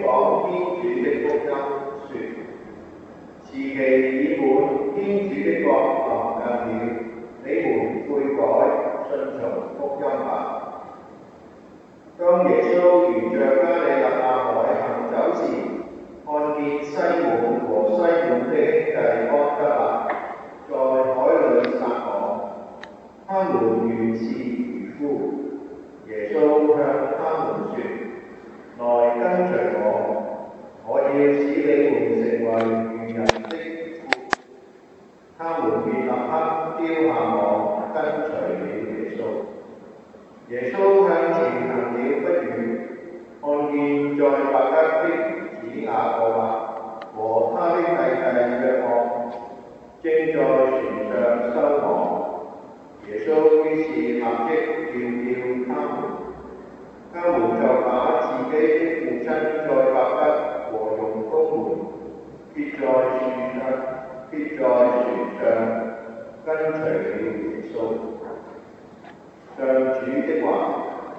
講天主的福音，說：時期已滿，天主的國臨近了，你們悔改，順從福音吧。當耶穌沿着加利肋亞海行走時，看見西滿和西滿的兄弟安德肋在海裏撒網，他們原是漁夫。耶穌向他們說：來跟隨我，我要使你們成為漁人的夫。他們便立刻丟下網，跟隨了耶穌。耶穌向前行了不遠，看見載伯德的兒子雅各和他的弟弟約翰正在船上收網。耶穌於是立即叫他們，他們就把自己的父親載伯德和傭工們撇在船上，跟隨了耶穌。上主的話。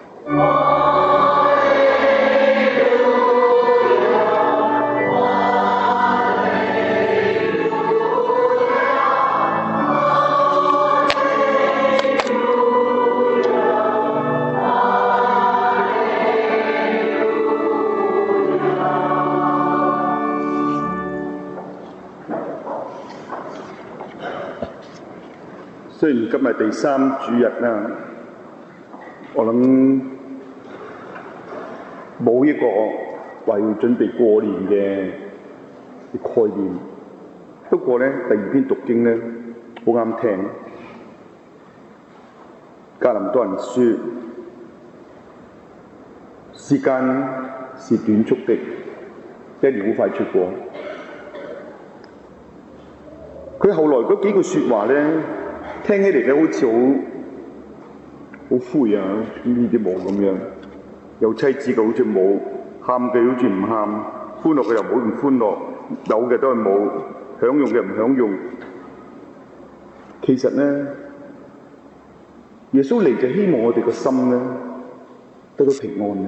雖然今日第三主日啦，我諗冇一個話要準備過年嘅概念。不過咧，第二篇讀經咧好啱聽。格林多人書，時間是短促的，一年好快出過。佢後來嗰幾句説話咧，聽起嚟咧好似好灰啊，呢啲冇咁樣，有妻子嘅好似冇，喊嘅好似唔喊，歡樂嘅又冇唔歡樂，有嘅都係冇，享用嘅唔享用。其實咧，耶穌嚟就希望我哋個心咧得到平安。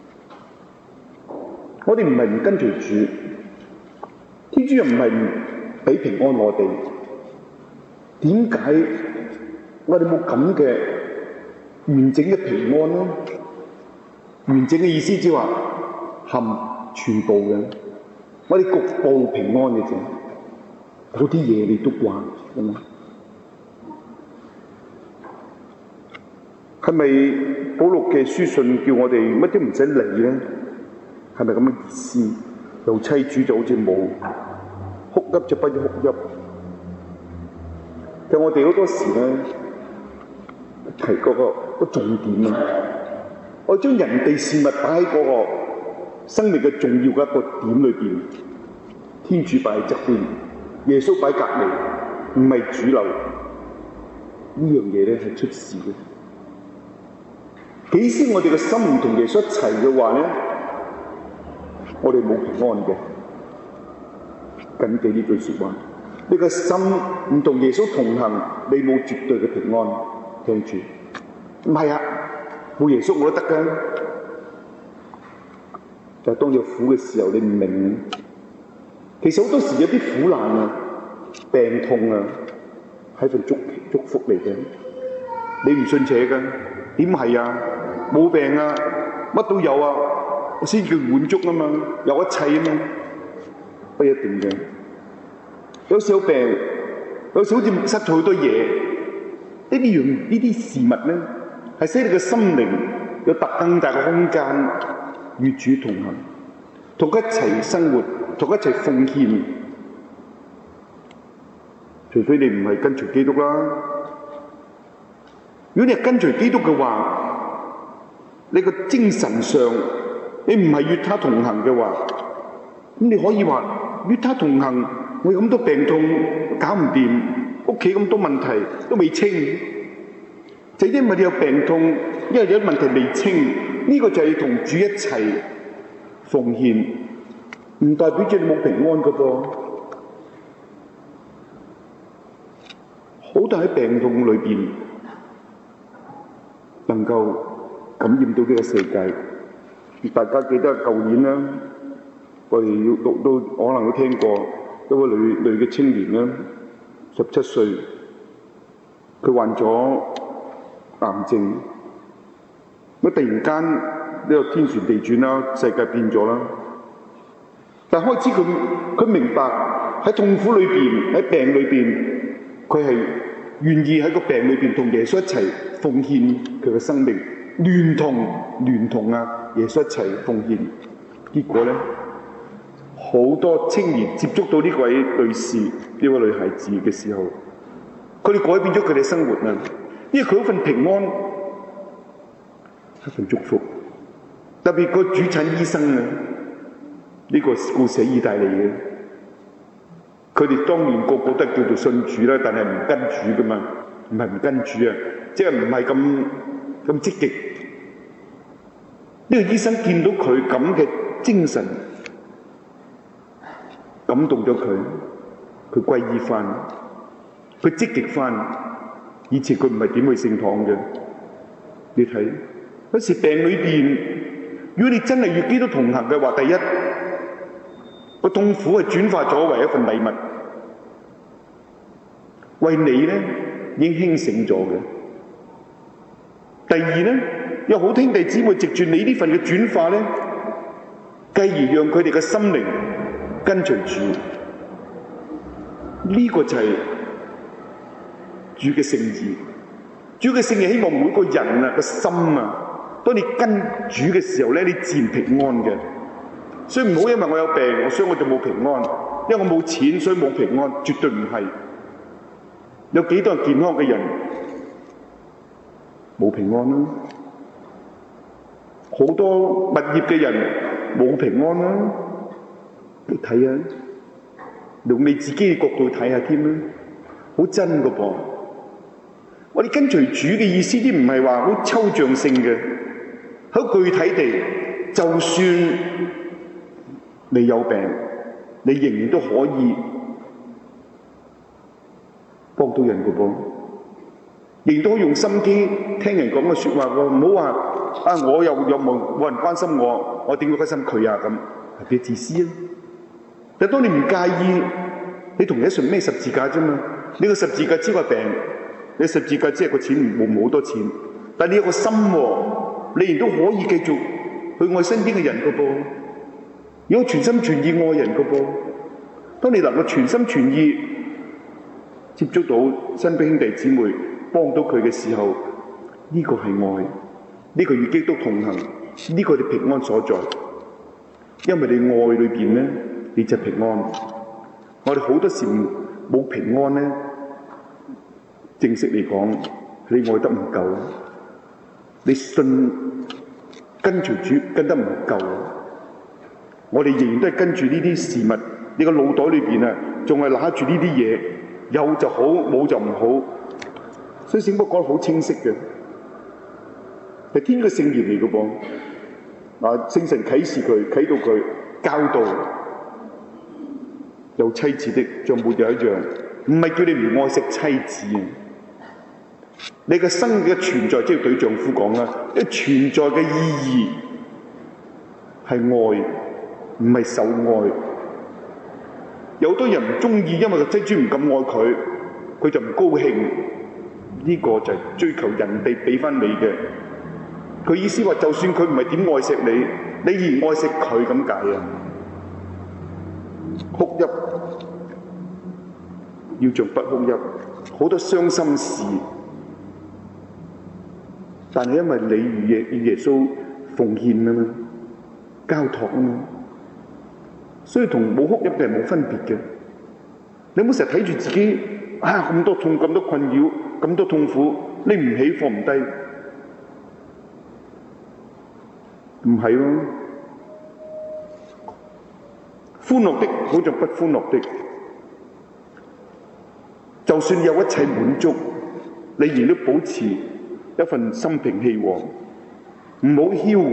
我哋唔係唔跟隨主，天主又唔係唔俾平安我哋。點解我哋冇咁嘅完整嘅平安呢？完整嘅意思即係話含全部嘅，我哋局部平安嘅啫。嗰啲嘢你都慣㗎嘛？係咪保祿嘅書信叫我哋乜都唔使理咧？係咪咁嘅意思？有妻主就好似冇，哭泣就不如哭泣。其實我哋好多時咧提嗰個重點啊，我將人哋事物擺喺嗰個生命嘅重要嘅一個點裏邊，天主擺喺側邊，耶穌擺隔離，唔係主流。呢樣嘢咧係出事嘅。幾時我哋嘅心唔同耶穌一齊嘅話咧，我哋冇平安嘅。緊記呢句説話，你個心唔同耶穌同行，你冇絕對嘅平安。聽住，唔係啊，冇耶穌我都得㗎。但係當有苦嘅時候，你唔明。其實好多時有啲苦難啊、病痛啊，係份祝福嚟嘅。你唔信邪㗎？點係啊？冇病啊，乜都有啊，先叫滿足啊嘛，有一切啊嘛，不一定嘅。有時有病，有時好似失去好多嘢，呢啲事物咧，係使你嘅心靈有更大嘅空間與主同行，同佢一齊生活，同佢一齊奉獻。除非你唔係跟隨基督啦。如果你係跟隨基督嘅話，你個精神上你唔係與他同行嘅話，咁你可以話與他同行，我有咁多病痛搞唔掂，屋企咁多問題都未清，就因為你有病痛，因為有問題未清，呢個就係同主一齊奉獻，唔代表住你冇平安㗎噃。好多喺病痛裏邊能夠感染到呢個世界。大家記得舊年啦， 我哋都可能都聽過一位女嘅青年咧，17歲，佢患咗癌症，咁突然間呢個天旋地轉啦，世界變咗啦。但開始佢明白喺痛苦裏邊，喺病裏邊，佢係願意喺個病裏邊同耶穌一齊奉獻佢嘅生命，聯同耶穌一齊奉獻。結果咧，好多青年接觸到呢位女士、呢位女孩子嘅時候，佢哋改變咗佢哋生活啊！因為佢嗰份平安，一份祝福。特別個主診醫生啊，呢個故事喺意大利嘅，佢哋當年個個都係叫做信主啦，但係唔跟主噶嘛，唔係唔跟主啊，即係唔係咁積極。呢個醫生見到佢咁嘅精神，感動咗佢歸依翻，佢積極翻。以前佢唔係點去聖堂嘅，你睇有時病裏邊，如果你真係與基督同行嘅話，第一個痛苦係轉化咗為一份禮物，為你咧已經興盛咗嘅。第二咧，有好兄弟姊妹藉住你呢份嘅轉化咧，繼而讓佢哋嘅心靈跟隨主，呢個就係主嘅聖意。主嘅聖意希望每個人啊個心啊，當你跟主嘅時候咧，你自然平安嘅。所以唔好因為我有病，所以我就冇平安；因為我冇錢，所以冇平安。絕對唔係。有幾多人健康嘅人冇平安啦？好多物業嘅人冇平安啦。你睇下，用你自己嘅角度睇下添啦，好真㗎噃。我哋跟隨主嘅意思，啲唔係話好抽象性嘅，好具體地，就算你有病，你仍然都可以幫到人㗎噃，仍然都可以用心機聽人講嘅説話喎，唔好話啊我又冇人關心我，我點會關心佢啊咁，係幾自私啊！但當你唔介意，你同你一順咩十字架啫嘛？你個十字架只係病。你十字架只係個錢冇好多錢，但你有個心喎，你亦都可以繼續去愛身邊嘅人㗎噃，有全心全意愛人㗎噃。當你能夠全心全意接觸到身邊兄弟姊妹，幫到佢嘅時候，呢個係愛，呢個與基督同行，呢個係平安所在。因為你愛裏邊咧，你就平安。我哋好多時冇平安咧。正式嚟講，你愛得唔夠，你信跟隨主跟得唔夠。我哋仍然都係跟住呢啲事物，你個腦袋裏邊啊，仲係揦住呢啲嘢，有就好，冇就唔好。所以聖經講得好清晰嘅，係天嘅聖言嚟嘅噃。嗱，聖神啟示佢，啟導佢，教導有妻子的像沒有一樣，唔係叫你唔愛惜妻子啊！你嘅生嘅存在，即係對丈夫講啦，你存在嘅意義係愛，唔係受愛。有好多人唔中意，因為個妻子唔咁愛佢，佢就唔高興。呢個就係追求人哋俾翻你嘅。佢意思話，就算佢唔係點愛惜你，你依然愛惜佢咁解啊！哭泣要像不哭泣，好多傷心事。但係因為你與耶穌奉獻啊嘛，交託啊嘛，所以同冇哭泣嘅人冇分別嘅。你唔好成日睇住自己啊，咁多痛、咁多困擾、咁多痛苦，你唔起放唔低，唔係咯。歡樂的好像不歡樂的，就算有一切滿足，你仍然都保持一份心平氣和，唔好囂。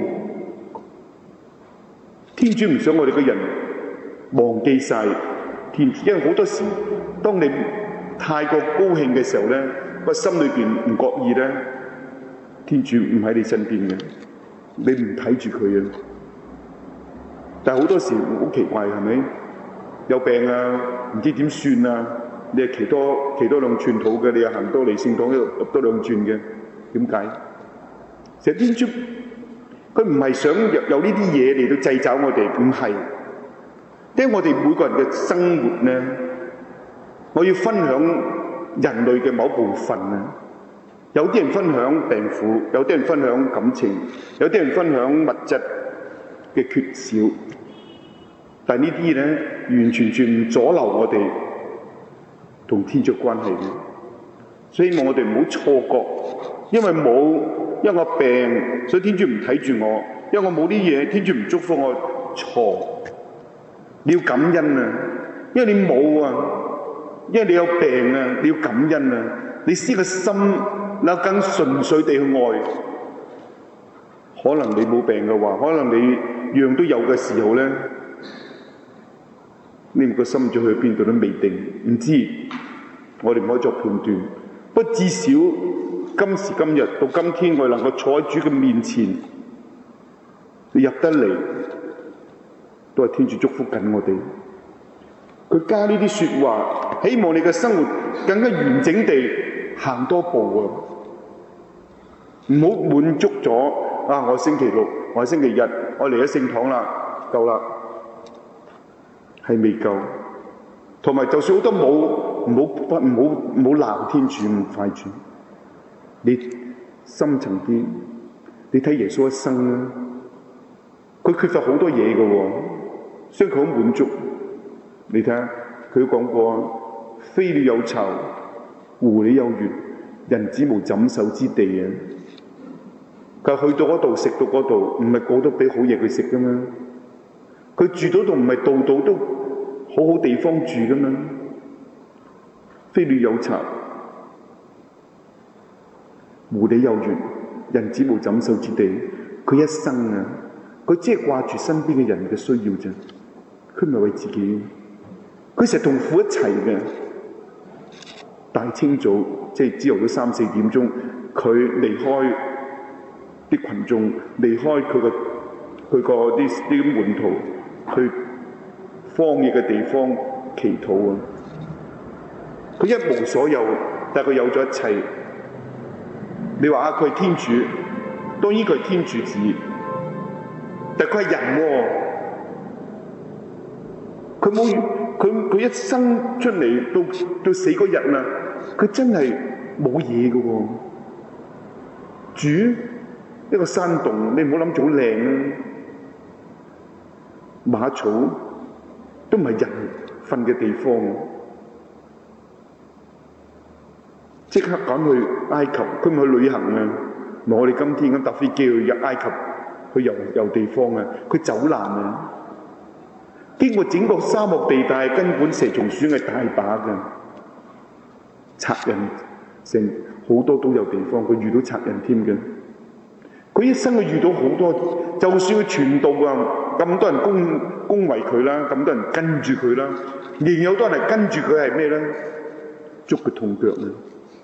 天主唔想我哋嘅人忘記晒天主，因為好多時當你太過高興嘅時候咧，個心裏邊唔覺意咧，天主唔喺你身邊嘅，你唔睇住佢啊！ 但係好多時好奇怪，係咪？有病啊，唔知點算啊？你係騎多兩寸土嘅，你又行多嚟聖堂入多兩轉嘅，點解？其實天主佢唔係想有呢啲嘢嚟到掣肘我哋，唔係。因為我哋每個人嘅生活呢，我要分享人類嘅某部分啊。有啲人分享病苦，有啲人分享感情，有啲人分享物質嘅缺少。但係呢啲呢，完全唔阻撓我哋同天主關係嘅。所以希望我哋唔好錯覺，因為我病，所以天主唔睇住我；因為我冇啲嘢，天主唔祝福我。錯，你要感恩啊！因為你冇啊，因為你有病啊，你要感恩啊！你先個心能更純粹地去愛。可能你冇病嘅話，可能你樣都有嘅時候咧，你個心再去邊度都未定，唔知。我哋唔可以作判斷。不過至少今時今日到今天，我哋能夠坐喺主嘅面前，你入得嚟，都係天主祝福緊我哋。佢加呢啲說話，希望你嘅生活更加完整地行多步啊！唔好滿足咗啊！我星期六，我星期日，我嚟咗聖堂啦，夠啦，係未夠。同埋就算好多冇，唔好鬧天主唔快住。你深層啲，你睇耶穌一生啦，佢缺乏好多嘢嘅喎，所以佢好滿足。你睇下，佢講過：飛鳥有巢，狐狸有穴，人子無枕首之地啊！佢去到嗰度食到嗰度，唔係個個都俾好嘢佢食噶嘛？佢住到度唔係度度都好好地方住噶嘛？飛鳥有巢，狐狸有穴，人子無枕首之地。佢一生啊，佢只係掛住身邊嘅人嘅需要啫，佢唔係為自己。佢成日同父一齊嘅。大清早即係朝頭早3、4點鐘，佢離開啲群眾，離開佢個啲門徒，去荒野嘅地方祈禱啊！佢一無所有，但係佢有咗一切。你話啊，佢係天主，當然佢係天主子，但係佢係人喎。佢一生出嚟到死嗰日啦，佢真係冇嘢嘅喎。主一個山洞，你唔好諗住好靚啊！馬草都唔係人瞓嘅地方，即刻趕去埃及，佢唔去旅行啊！我哋今天咁搭飛機去入埃及去遊地方啊！佢走難啊！經過整個沙漠地帶，根本蛇蟲鼠係大把嘅，賊人成好多都有地方，佢遇到賊人添嘅。佢一生佢遇到好多，就算佢傳道啊，咁多人恭維佢啦，咁多人跟住佢啦，仍然有好多人係跟住佢係咩咧？捉佢痛腳啊！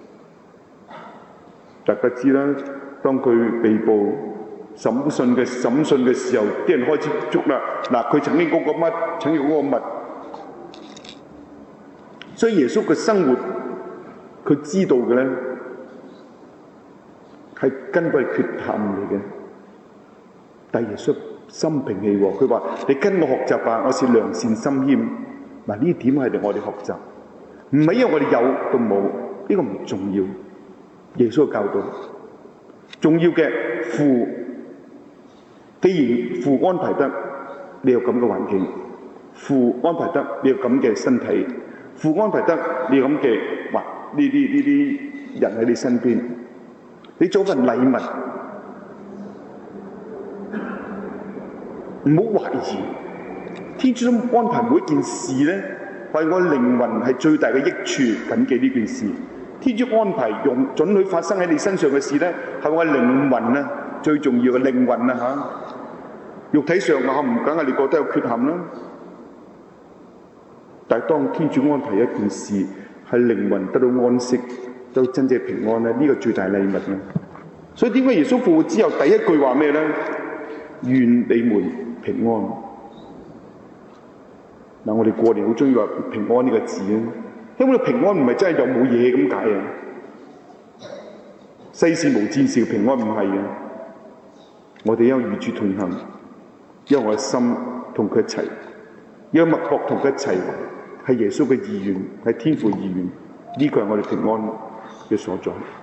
大家知啦，當佢被捕審訊嘅時候，啲人開始捉啦。嗱，佢曾經講過乜，曾經講過乜。所以耶穌嘅生活，佢知道嘅咧，係根本係缺陷嚟嘅。但耶穌心平氣和，佢話：你跟我學習吧，我是良善心謙。嗱，呢點係我哋學習，唔係因為我哋有到冇，呢個唔重要。耶穌嘅教導，重要嘅父。既然父安排得你有咁嘅環境，父安排得你有咁嘅身體，父安排得你有咁嘅呢啲人喺你身邊，你做份禮物，唔好懷疑。天主安排每一件事咧，為我靈魂係最大嘅益處。緊記呢件事，天主安排准許發生喺你身上嘅事咧，係我靈魂啊！最重要嘅靈魂啊嚇，肉體上我唔梗係你覺得有缺陷啦。但係當天主安排一件事，係靈魂得到安息，得到真正平安咧，呢個最大禮物啊！所以點解耶穌復活之後第一句話咩咧？願你們平安。 嗱，我哋過年好中意話平安呢個字啊，因為平安唔係真係有冇嘢咁解啊。世事無戰事平安唔係嘅，我哋有與主同行，因為我嘅心同佢一齊，因為脈搏同佢一齊，係耶穌嘅意願，係天父意願，呢個係我哋平安嘅所在。